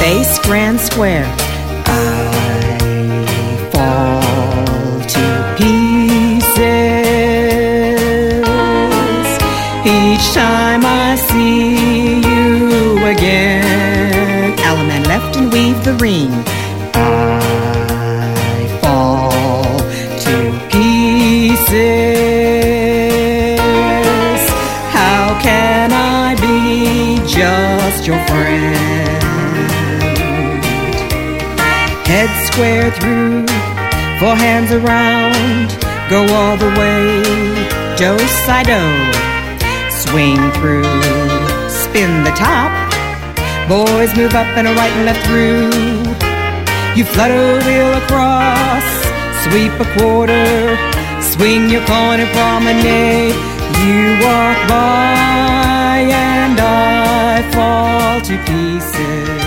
face grand square. I fall to pieces each time I see you again. Allman left and weave the ring. I fall to pieces. How can I be just your friend? Head square through, four hands around, go all the way, do-si-do. Swing through, spin the top, boys move up and a right and left through. You flutter wheel across, sweep a quarter, swing your corner promenade. You walk by and I fall to pieces.